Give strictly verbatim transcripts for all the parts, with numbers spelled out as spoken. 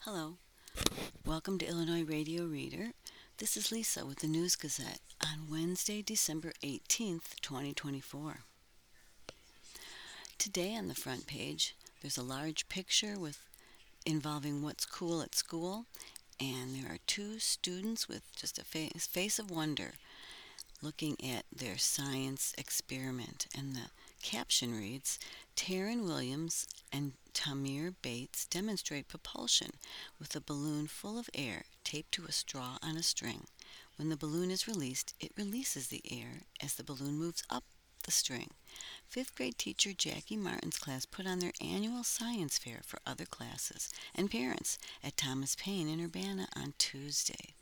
Hello, welcome to Illinois Radio Reader. This is Lisa with the News Gazette on Wednesday, December eighteenth, twenty twenty-four. Today on the front page, there's a large picture with involving what's cool at school, and there are two students with just a face, face of wonder looking at their science experiment. And the caption reads, Taryn Williams and Tamir Bates demonstrate propulsion with a balloon full of air taped to a straw on a string. When the balloon is released, it releases the air as the balloon moves up the string. Fifth grade teacher Jackie Martin's class put on their annual science fair for other classes and parents at Thomas Paine in Urbana on Tuesday.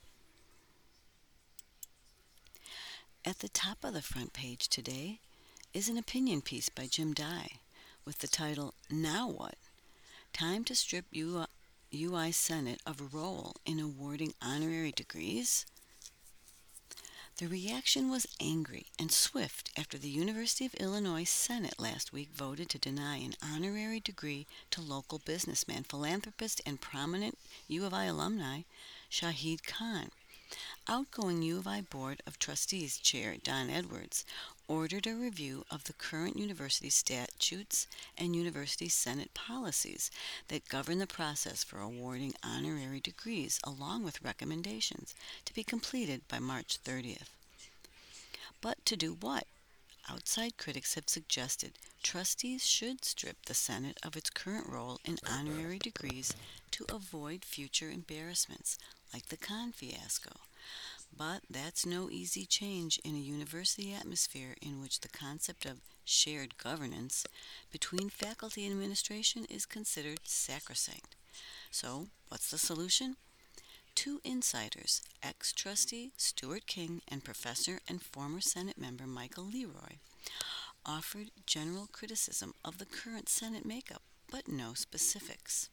At the top of the front page today is an opinion piece by Jim Dye with the title, Now What? Time to strip U I Senate of a role in awarding honorary degrees? The reaction was angry and swift after the University of Illinois Senate last week voted to deny an honorary degree to local businessman, philanthropist, and prominent U of I alumni, Shahid Khan. Outgoing U of I Board of Trustees Chair Don Edwards ordered a review of the current university statutes and university Senate policies that govern the process for awarding honorary degrees, along with recommendations to be completed by March thirtieth. But to do what? Outside critics have suggested trustees should strip the Senate of its current role in honorary degrees to avoid future embarrassments like the Khan fiasco. But that's no easy change in a university atmosphere in which the concept of shared governance between faculty and administration is considered sacrosanct. So, what's the solution? Two insiders, ex-trustee Stuart King and professor and former Senate member Michael Leroy, offered general criticism of the current Senate makeup, but no specifics.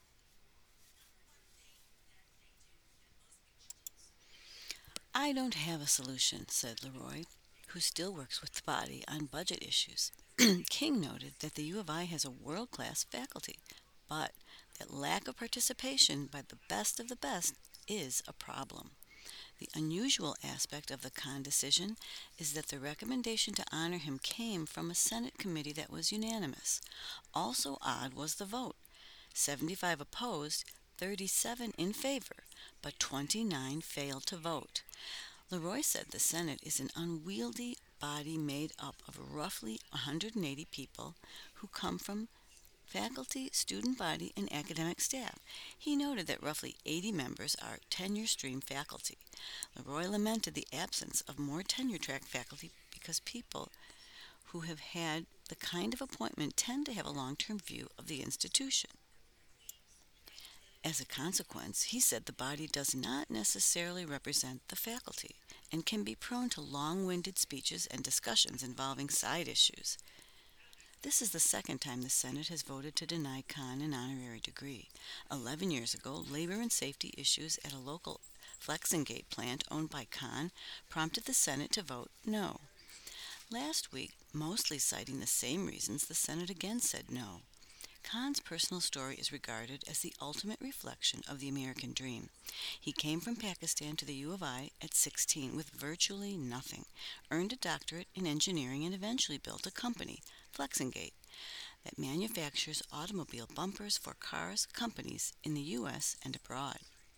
I don't have a solution, said Leroy, who still works with the body on budget issues. King noted that the U of I has a world-class faculty, but that lack of participation by the best of the best is a problem. The unusual aspect of the Khan decision is that the recommendation to honor him came from a Senate committee that was unanimous. Also odd was the vote. seventy-five opposed, thirty-seven in favor, but twenty-nine failed to vote. Leroy said the Senate is an unwieldy body made up of roughly one hundred eighty people who come from faculty, student body, and academic staff. He noted that roughly eighty members are tenure-stream faculty. Leroy lamented the absence of more tenure-track faculty because people who have had the kind of appointment tend to have a long-term view of the institution. As a consequence, he said the body does not necessarily represent the faculty and can be prone to long-winded speeches and discussions involving side issues. This is the second time the Senate has voted to deny Khan an honorary degree. Eleven years ago, labor and safety issues at a local Flexingate plant owned by Khan prompted the Senate to vote no. Last week, mostly citing the same reasons, the Senate again said no. Khan's personal story is regarded as the ultimate reflection of the American dream. He came from Pakistan to the U of I at sixteen with virtually nothing, earned a doctorate in engineering, and eventually built a company, Flexingate, that manufactures automobile bumpers for cars companies in the U S and abroad.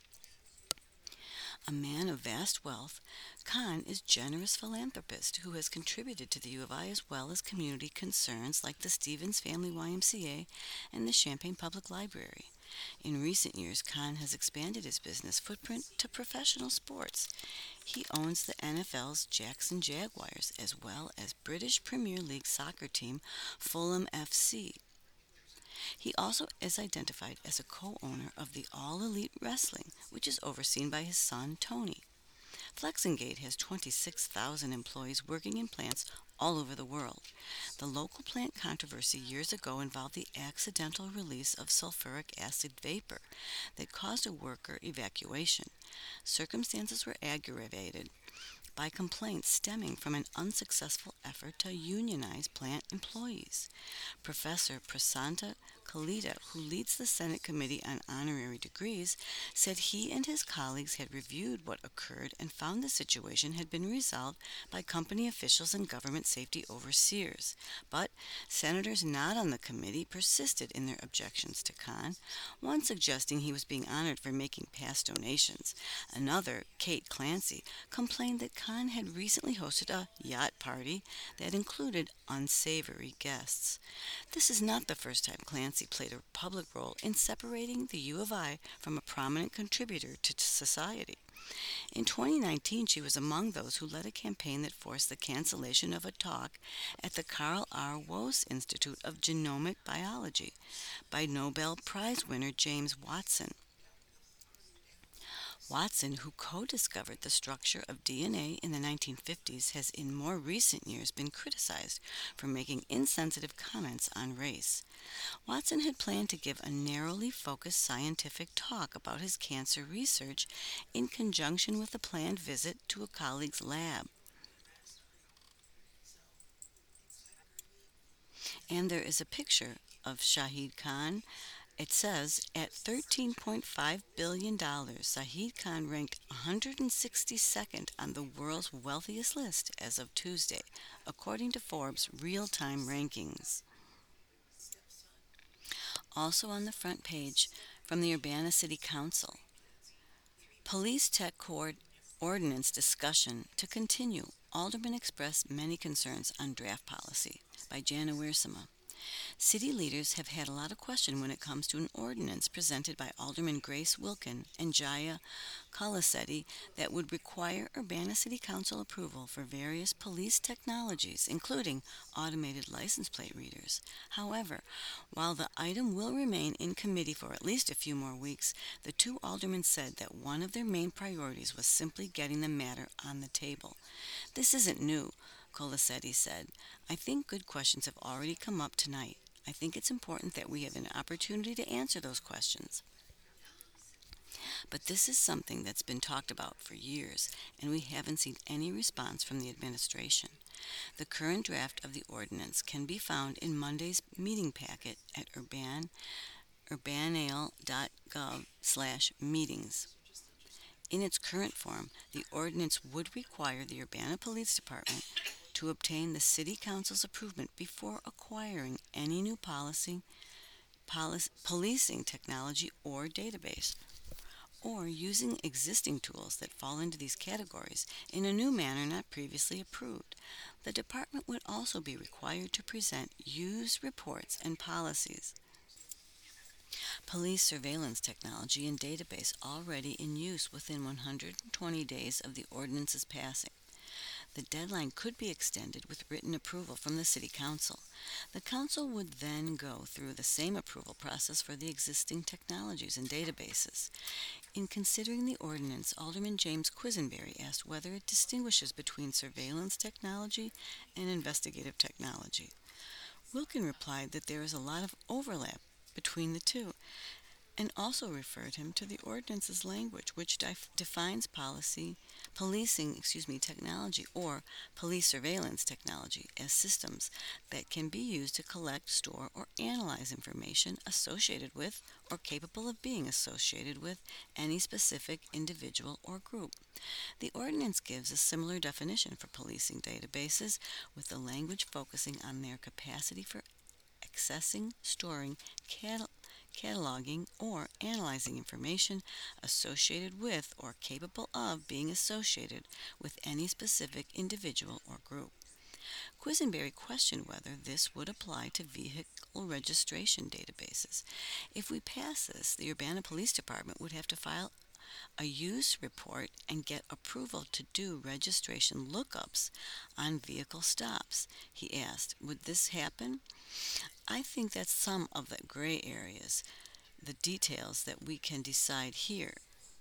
A man of vast wealth, Khan is a generous philanthropist who has contributed to the U of I as well as community concerns like the Stevens Family Y M C A and the Champaign Public Library. In recent years, Khan has expanded his business footprint to professional sports. He owns the N F L's Jackson Jaguars as well as British Premier League soccer team Fulham F C. He also is identified as a co-owner of the All Elite Wrestling, which is overseen by his son, Tony. Flexingate has twenty-six thousand employees working in plants all over the world. The local plant controversy years ago involved the accidental release of sulfuric acid vapor that caused a worker evacuation. Circumstances were aggravated by complaints stemming from an unsuccessful effort to unionize plant employees. Professor Prasanta Kalita, who leads the Senate Committee on Honorary Degrees, said he and his colleagues had reviewed what occurred and found the situation had been resolved by company officials and government safety overseers. But senators not on the committee persisted in their objections to Khan, one suggesting he was being honored for making past donations. Another, Kate Clancy, complained that Khan had recently hosted a yacht party that included unsavory guests. This is not the first time Clancy played a public role in separating the U of I from a prominent contributor to society. In twenty nineteen, she was among those who led a campaign that forced the cancellation of a talk at the Carl R. Woese Institute of Genomic Biology by Nobel Prize winner James Watson. Watson, who co-discovered the structure of D N A in the nineteen fifties, has in more recent years been criticized for making insensitive comments on race. Watson had planned to give a narrowly focused scientific talk about his cancer research in conjunction with a planned visit to a colleague's lab. And there is a picture of Shahid Khan. It says, at thirteen point five billion dollars, Shahid Khan ranked one hundred sixty-second on the world's wealthiest list as of Tuesday, according to Forbes' real-time rankings. Also on the front page, from the Urbana City Council, Police Tech Court Ordinance discussion to continue. Aldermen express many concerns on draft policy, by Jana Wiersema. City leaders have had a lot of question when it comes to an ordinance presented by Alderman Grace Wilkin and Jaya Colasetti that would require Urbana City Council approval for various police technologies, including automated license plate readers. However, while the item will remain in committee for at least a few more weeks, the two aldermen said that one of their main priorities was simply getting the matter on the table. This isn't new, Colasetti said. I think good questions have already come up tonight. I think it's important that we have an opportunity to answer those questions. But this is something that's been talked about for years, and we haven't seen any response from the administration. The current draft of the ordinance can be found in Monday's meeting packet at urban, urbanale dot gov slash meetings. In its current form, the ordinance would require the Urbana Police Department to obtain the City Council's approval before acquiring any new policy, polic- policing technology or database, or using existing tools that fall into these categories in a new manner not previously approved. The department would also be required to present use reports and policies. Police surveillance technology and database already in use within one hundred twenty days of the ordinance's passing. The deadline could be extended with written approval from the City Council. The Council would then go through the same approval process for the existing technologies and databases. In considering the ordinance, Alderman James Quisenberry asked whether it distinguishes between surveillance technology and investigative technology. Wilkin replied that there is a lot of overlap between the two, and also referred him to the ordinance's language, which def- defines policy, policing, excuse me, technology or police surveillance technology as systems that can be used to collect, store, or analyze information associated with or capable of being associated with any specific individual or group. The ordinance gives a similar definition for policing databases, with the language focusing on their capacity for accessing, storing, cataloging, cataloging, or analyzing information associated with or capable of being associated with any specific individual or group. Quisenberry questioned whether this would apply to vehicle registration databases. If we pass this, the Urbana Police Department would have to file a use report and get approval to do registration lookups on vehicle stops. He asked, would this happen? I think that's some of the gray areas, the details that we can decide here.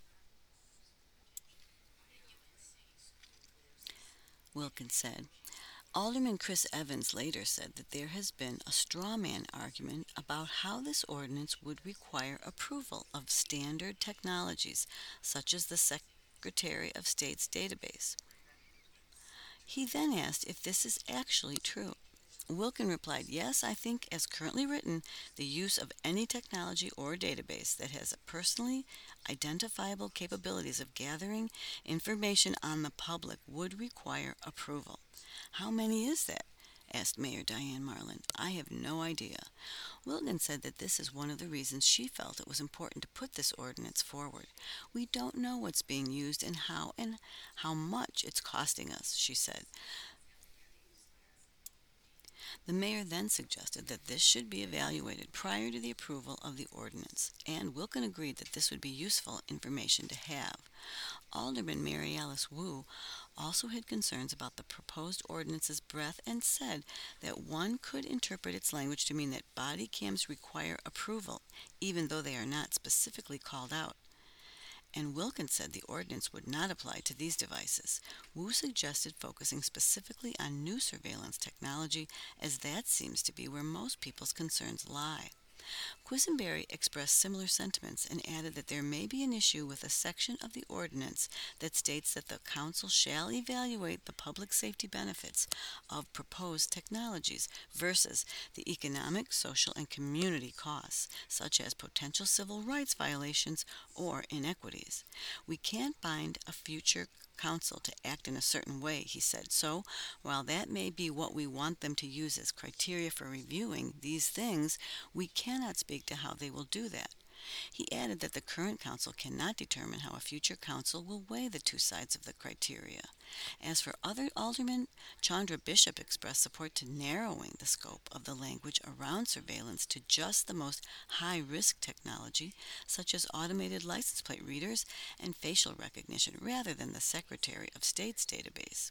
Wilkins said. Alderman Chris Evans later said that there has been a straw man argument about how this ordinance would require approval of standard technologies, such as the Secretary of State's database. He then asked if this is actually true. Wilkin replied, "Yes, I think, as currently written, the use of any technology or database that has personally identifiable capabilities of gathering information on the public would require approval." "How many is that?" asked Mayor Diane Marlin. "I have no idea." Wilkin said that this is one of the reasons she felt it was important to put this ordinance forward. "We don't know what's being used and how and how much it's costing us," she said. The mayor then suggested that this should be evaluated prior to the approval of the ordinance, and Wilkin agreed that this would be useful information to have. Alderman Mary Alice Wu also had concerns about the proposed ordinance's breadth and said that one could interpret its language to mean that body cams require approval, even though they are not specifically called out. And Wilkins said the ordinance would not apply to these devices. Wu suggested focusing specifically on new surveillance technology, as that seems to be where most people's concerns lie. Quisenberry expressed similar sentiments and added that there may be an issue with a section of the ordinance that states that the council shall evaluate the public safety benefits of proposed technologies versus the economic, social, and community costs, such as potential civil rights violations or inequities. "We can't bind a future council to act in a certain way," he said. "So, while that may be what we want them to use as criteria for reviewing these things, we cannot speak to how they will do that." He added that the current council cannot determine how a future council will weigh the two sides of the criteria. As for other aldermen, Chandra Bishop expressed support to narrowing the scope of the language around surveillance to just the most high-risk technology, such as automated license plate readers and facial recognition, rather than the Secretary of State's database.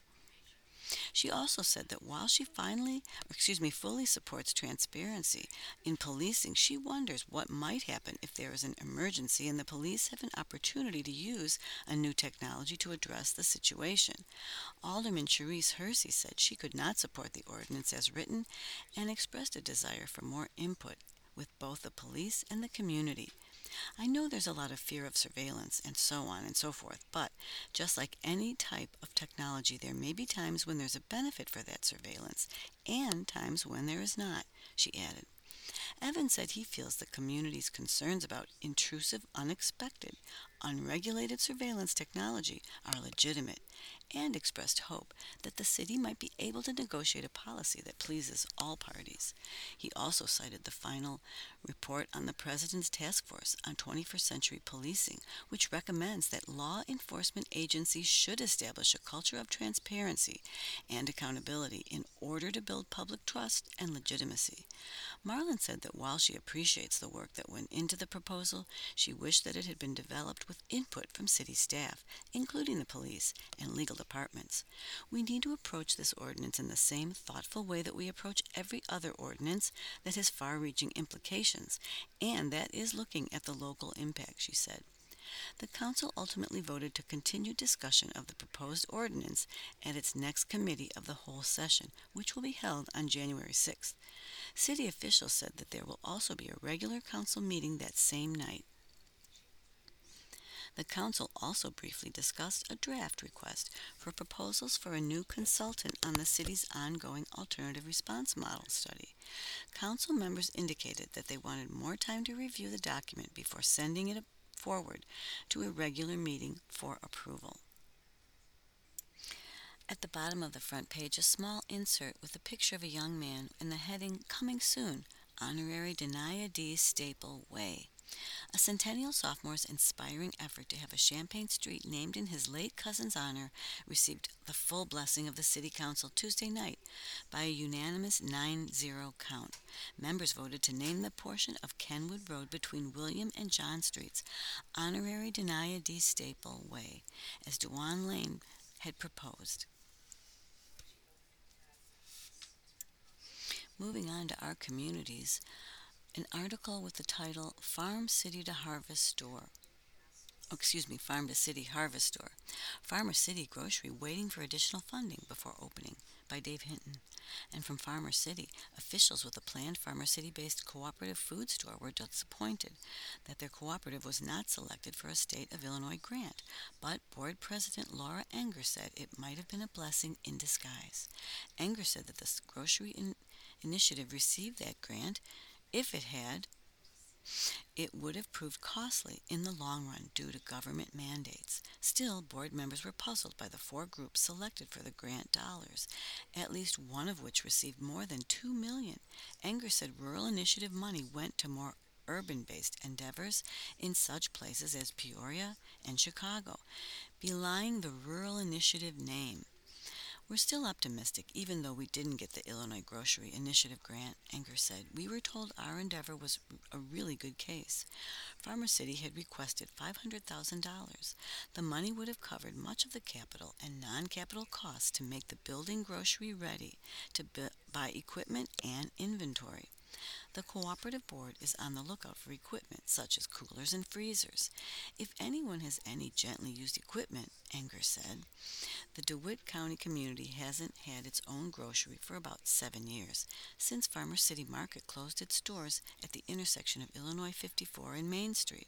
She also said that while she finally, excuse me, fully supports transparency in policing, she wonders what might happen if there is an emergency and the police have an opportunity to use a new technology to address the situation. Alderman Cherise Hersey said she could not support the ordinance as written and expressed a desire for more input with both the police and the community. "I know there's a lot of fear of surveillance and so on and so forth, but just like any type of technology, there may be times when there's a benefit for that surveillance and times when there is not," she added. Evans said he feels the community's concerns about intrusive, unexpected, unregulated surveillance technology are legitimate and expressed hope that the city might be able to negotiate a policy that pleases all parties. He also cited the final report on the President's Task Force on twenty-first Century Policing, which recommends that law enforcement agencies should establish a culture of transparency and accountability in order to build public trust and legitimacy. Marlin said that while she appreciates the work that went into the proposal, she wished that it had been developed with input from city staff, including the police and legal departments. "We need to approach this ordinance in the same thoughtful way that we approach every other ordinance that has far-reaching implications, and that is looking at the local impact," she said. The council ultimately voted to continue discussion of the proposed ordinance at its next committee of the whole session, which will be held on January sixth. City officials said that there will also be a regular council meeting that same night. The council also briefly discussed a draft request for proposals for a new consultant on the city's ongoing alternative response model study. Council members indicated that they wanted more time to review the document before sending it forward to a regular meeting for approval. At the bottom of the front page, a small insert with a picture of a young man and the heading "Coming Soon, Honorary Denia D. Staple Way." A Centennial sophomore's inspiring effort to have a Champaign street named in his late cousin's honor received the full blessing of the City Council Tuesday night by a unanimous nine zero count. Members voted to name the portion of Kenwood Road between William and John Streets Honorary Denia D. Staple Way, as Dewan Lane had proposed. Moving on to our communities, an article with the title Farm City to Harvest Store. Oh, excuse me, Farm to City Harvest Store. Farmer City Grocery waiting for additional funding before opening, by Dave Hinton. And from Farmer City, officials with a planned Farmer City-based cooperative food store were disappointed that their cooperative was not selected for a State of Illinois grant, but Board President Laura Enger said it might have been a blessing in disguise. Enger said that the grocery in initiative received that grant. If it had, it would have proved costly in the long run due to government mandates. Still, board members were puzzled by the four groups selected for the grant dollars, at least one of which received more than two million dollars. Enger said rural initiative money went to more urban-based endeavors in such places as Peoria and Chicago, belying the rural initiative name. We're still optimistic, even though we didn't get the Illinois Grocery Initiative grant, Enger said. We were told our endeavor was a really good case. Farmer City had requested five hundred thousand dollars. The money would have covered much of the capital and non-capital costs to make the building grocery ready to bu- buy equipment and inventory. The cooperative board is on the lookout for equipment such as coolers and freezers. If anyone has any gently used equipment, Enger said. The DeWitt County community hasn't had its own grocery for about seven years, since Farmer City Market closed its doors at the intersection of Illinois fifty-four and Main Street.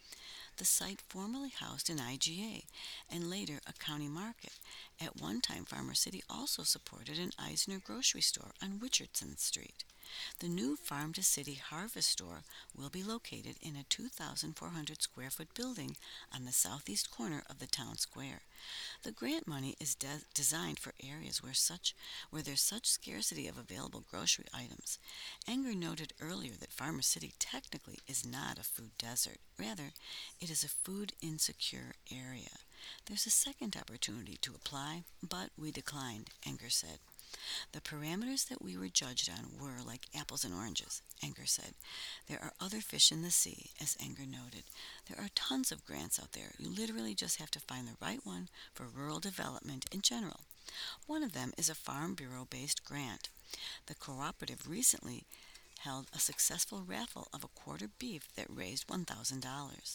The site formerly housed an I G A and later a county market. At one time, Farmer City also supported an Eisner grocery store on Richardson Street. The new Farm to City Harvest store will be located in a two thousand four hundred square foot building on the southeast corner of the town square. The grant money is de- designed for areas where such where there's such scarcity of available grocery items. Enger noted earlier that Farmer City technically is not a food desert. Rather, it is a food insecure area. There's a second opportunity to apply, but we declined, Enger said. The parameters that we were judged on were like apples and oranges, Enger said. There are other fish in the sea, as Enger noted. There are tons of grants out there. You literally just have to find the right one for rural development in general. One of them is a Farm Bureau-based grant. The cooperative recently held a successful raffle of a quarter beef that raised one thousand dollars.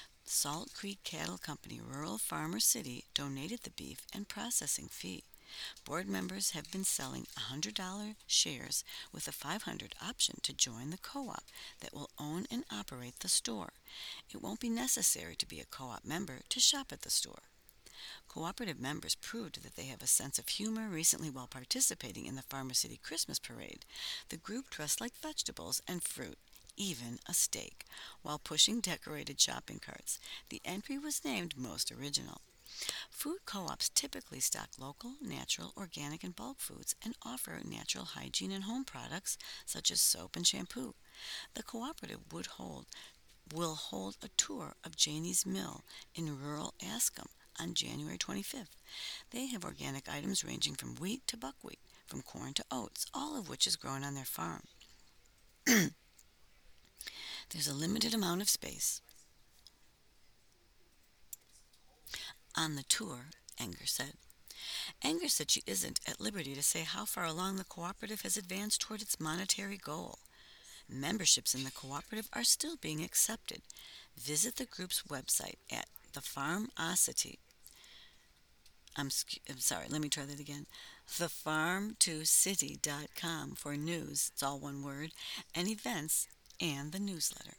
Salt Creek Cattle Company, rural Farmer City, donated the beef and processing fee. Board members have been selling one hundred dollars shares with a five hundred dollars option to join the co-op that will own and operate the store. It won't be necessary to be a co-op member to shop at the store. Cooperative members proved that they have a sense of humor recently while participating in the Farmer City Christmas Parade. The group dressed like vegetables and fruit, even a steak, while pushing decorated shopping carts. The entry was named Most Original. Food co-ops typically stock local, natural, organic, and bulk foods and offer natural hygiene and home products such as soap and shampoo. The cooperative would hold will hold a tour of Janie's Mill in rural Ascom on January twenty-fifth. They have organic items ranging from wheat to buckwheat, from corn to oats, all of which is grown on their farm. There's a limited amount of space on the tour, Enger said. Enger said she isn't at liberty to say how far along the cooperative has advanced toward its monetary goal. Memberships in the cooperative are still being accepted. Visit the group's website at the Farmosity. I'm, I'm sorry, let me try that again. the farm to city dot com for news, it's all one word, and events and the newsletter.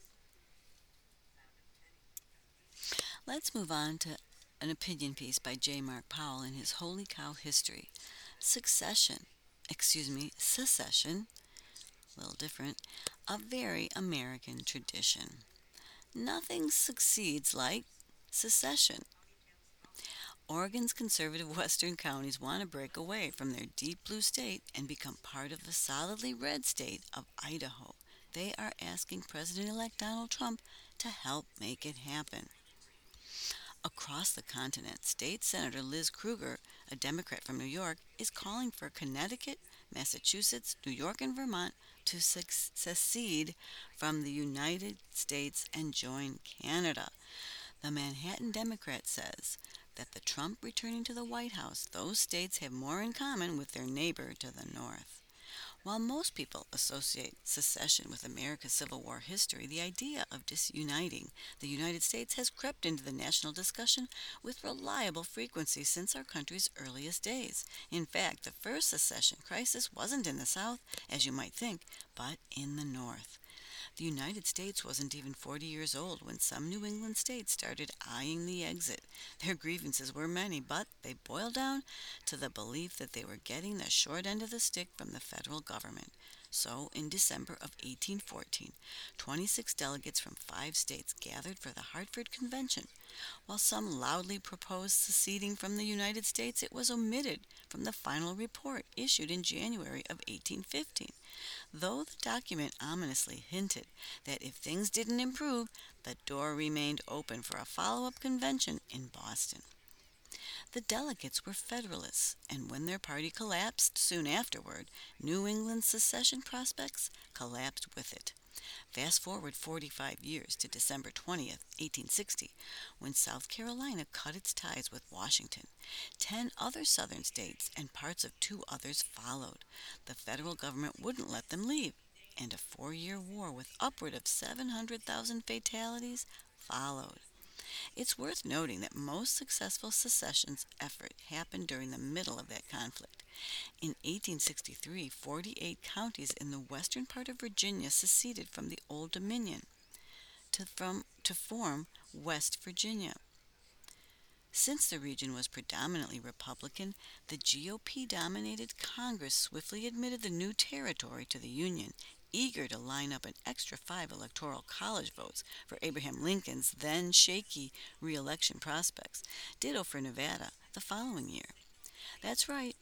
Let's move on to an opinion piece by J. Mark Powell in his Holy Cow History. Succession, excuse me, secession, a little different, a very American tradition. Nothing succeeds like secession. Oregon's conservative western counties want to break away from their deep blue state and become part of the solidly red state of Idaho. They are asking President-elect Donald Trump to help make it happen. Across the continent, State Senator Liz Krueger, a Democrat from New York, is calling for Connecticut, Massachusetts, New York, and Vermont to secede from the United States and join Canada. The Manhattan Democrat says that the Trump returning to the White House, those states have more in common with their neighbor to the north. While most people associate secession with America's Civil War history, the idea of disuniting the United States has crept into the national discussion with reliable frequency since our country's earliest days. In fact, the first secession crisis wasn't in the South, as you might think, but in the North. The United States wasn't even forty years old when some New England states started eyeing the exit. Their grievances were many, but they boiled down to the belief that they were getting the short end of the stick from the federal government. So, in December of eighteen fourteen, twenty-six delegates from five states gathered for the Hartford Convention. While some loudly proposed seceding from the United States, it was omitted from the final report issued in January of eighteen fifteen, though the document ominously hinted that if things didn't improve, the door remained open for a follow-up convention in Boston. The delegates were Federalists, and when their party collapsed soon afterward, New England's secession prospects collapsed with it. Fast forward forty-five years to December twentieth, eighteen sixty, when South Carolina cut its ties with Washington. Ten other southern states and parts of two others followed. The federal government wouldn't let them leave, and a four-year war with upward of seven hundred thousand fatalities followed. It's worth noting that most successful secession effort happened during the middle of that conflict. In eighteen sixty-three, forty-eight counties in the western part of Virginia seceded from the Old Dominion to, from, to form West Virginia. Since the region was predominantly Republican, the G O P-dominated Congress swiftly admitted the new territory to the Union, eager to line up an extra five electoral college votes for Abraham Lincoln's then shaky re-election prospects. Ditto for Nevada the following year. That's right,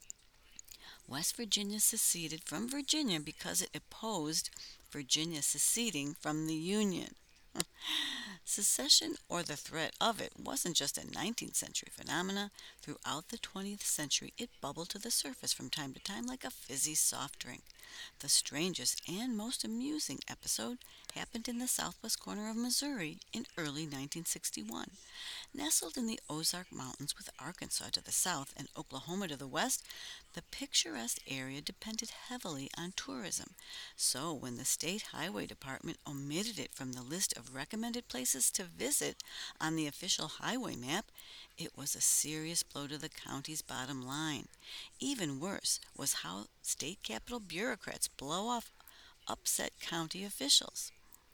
West Virginia seceded from Virginia because it opposed Virginia seceding from the Union. Secession, or the threat of it, wasn't just a nineteenth century phenomena. Throughout the twentieth century, it bubbled to the surface from time to time like a fizzy soft drink. The strangest and most amusing episode happened in the southwest corner of Missouri in early nineteen sixty-one. Nestled in the Ozark Mountains with Arkansas to the south and Oklahoma to the west, the picturesque area depended heavily on tourism. So, when the State Highway Department omitted it from the list of recommended places to visit on the official highway map, it was a serious blow to the county's bottom line. Even worse was how state capitol bureaucrats blow off upset county officials.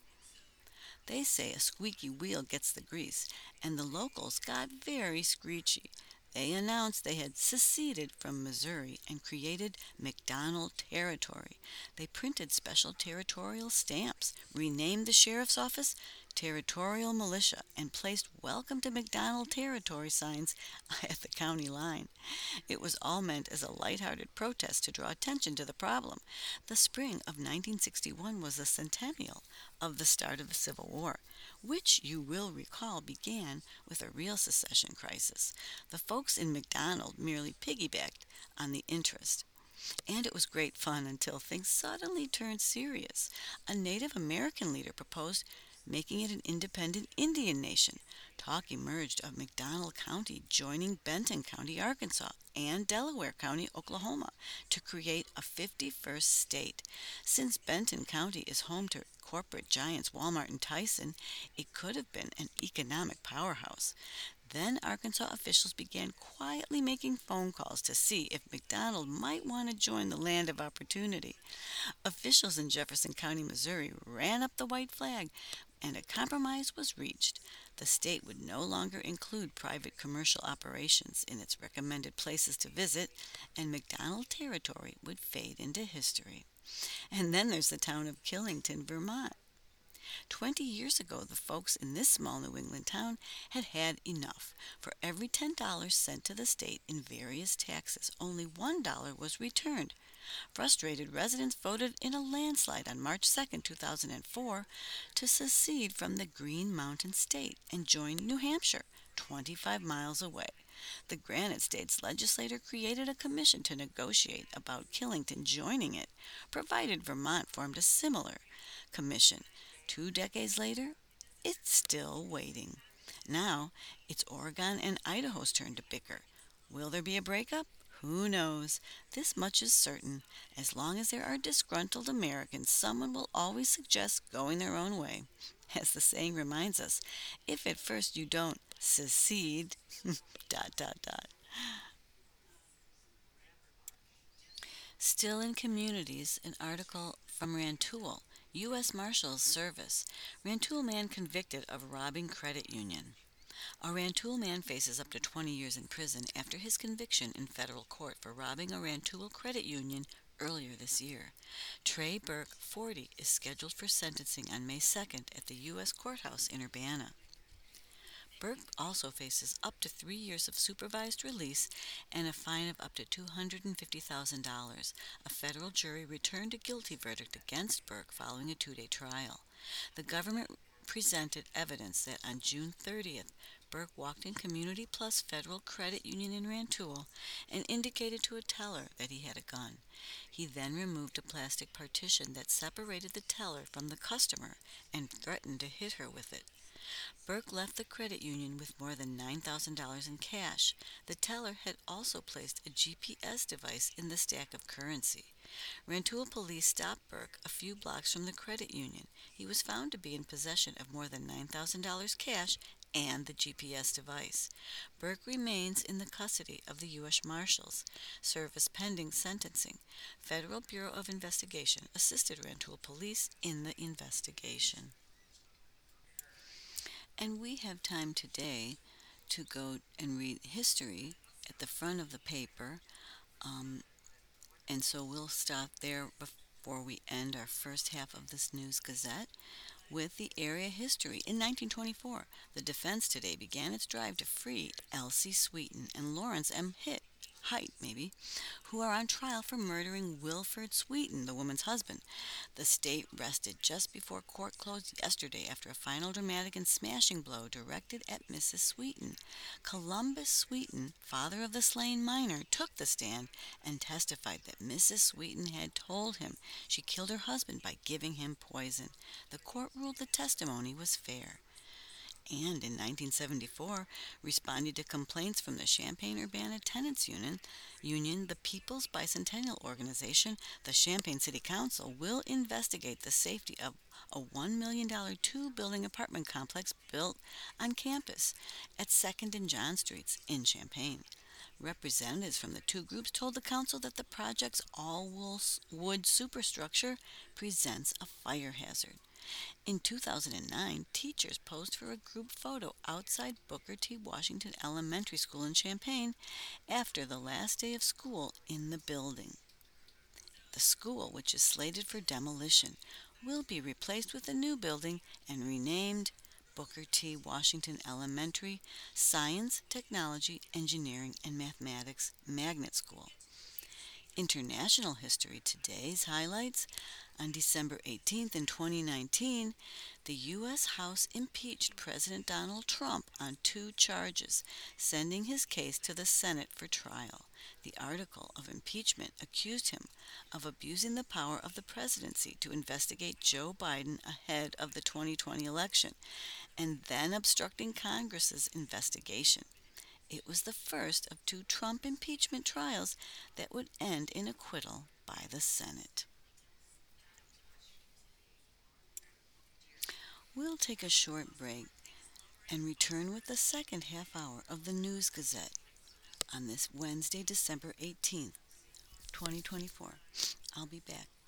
They say a squeaky wheel gets the grease, and the locals got very screechy. They announced they had seceded from Missouri and created McDonald Territory. They printed special territorial stamps, renamed the sheriff's office Territorial Militia, and placed Welcome to McDonald Territory signs at the county line. It was all meant as a lighthearted protest to draw attention to the problem. The spring of nineteen sixty-one was the centennial of the start of the Civil War, which you will recall began with a real secession crisis. The folks in McDonald merely piggybacked on the interest. And it was great fun until things suddenly turned serious. A Native American leader proposed making it an independent Indian nation. Talk emerged of McDonald County joining Benton County, Arkansas, and Delaware County, Oklahoma, to create a fifty-first state. Since Benton County is home to corporate giants Walmart and Tyson, it could have been an economic powerhouse. Then Arkansas officials began quietly making phone calls to see if McDonald might want to join the land of opportunity. Officials in Jefferson County, Missouri, ran up the white flag, and a compromise was reached. The state would no longer include private commercial operations in its recommended places to visit, and McDonald Territory would fade into history. And then there's the town of Killington, Vermont. Twenty years ago, the folks in this small New England town had had enough. For every ten dollars sent to the state in various taxes, only one dollar was returned. Frustrated residents voted in a landslide on March second, two thousand four, to secede from the Green Mountain State and join New Hampshire, twenty-five miles away. The Granite State's legislature created a commission to negotiate about Killington joining it, provided Vermont formed a similar commission. Two decades later, it's still waiting. Now, it's Oregon and Idaho's turn to bicker. Will there be a breakup? Who knows? This much is certain. As long as there are disgruntled Americans, someone will always suggest going their own way. As the saying reminds us, if at first you don't secede, dot, dot, dot. Still in communities, an article from Rantoul, U S Marshals Service. Rantoul man convicted of robbing credit union. A Rantoul man faces up to twenty years in prison after his conviction in federal court for robbing a Rantoul credit union earlier this year. Trey Burke, forty, is scheduled for sentencing on May second at the U S courthouse in Urbana. Burke also faces up to three years of supervised release and a fine of up to two hundred fifty thousand dollars. A federal jury returned a guilty verdict against Burke following a two day trial. The government presented evidence that on June thirtieth, Burke walked in Community Plus Federal Credit Union in Rantoul and indicated to a teller that he had a gun. He then removed a plastic partition that separated the teller from the customer and threatened to hit her with it. Burke left the credit union with more than nine thousand dollars in cash. The teller had also placed a G P S device in the stack of currency. Rantoul police stopped Burke a few blocks from the credit union. He was found to be in possession of more than nine thousand dollars cash and the G P S device. Burke remains in the custody of the U S Marshals Service pending sentencing. Federal Bureau of Investigation assisted Rantoul police in the investigation. And we have time today to go and read history at the front of the paper. Um, and so we'll stop there before we end our first half of this News Gazette with the area history. In nineteen twenty-four, the Defense Today began its drive to free Elsie Sweeten and Lawrence M. Hitt, Height, maybe, who are on trial for murdering Wilford Sweeten, the woman's husband. The state rested just before court closed yesterday after a final dramatic and smashing blow directed at Missus Sweeten. Columbus Sweeten, father of the slain miner, took the stand and testified that Missus Sweeten had told him she killed her husband by giving him poison. The court ruled the testimony was fair. And in nineteen seventy-four, responding to complaints from the Champaign-Urbana Tenants Union, Union, the People's Bicentennial Organization, the Champaign City Council will investigate the safety of a one million dollars two-building apartment complex built on campus at second and John Streets in Champaign. Representatives from the two groups told the council that the project's all-wood superstructure presents a fire hazard. In two thousand nine, teachers posed for a group photo outside Booker T. Washington Elementary School in Champaign after the last day of school in the building. The school, which is slated for demolition, will be replaced with a new building and renamed Booker T. Washington Elementary Science, Technology, Engineering, and Mathematics Magnet School. International history today's highlights. On December eighteenth in twenty nineteen, the U S House impeached President Donald Trump on two charges, sending his case to the Senate for trial. The article of impeachment accused him of abusing the power of the presidency to investigate Joe Biden ahead of the twenty twenty election, and then obstructing Congress's investigation. It was the first of two Trump impeachment trials that would end in acquittal by the Senate. We'll take a short break and return with the second half hour of the News Gazette on this Wednesday, December eighteenth, twenty twenty-four. I'll be back.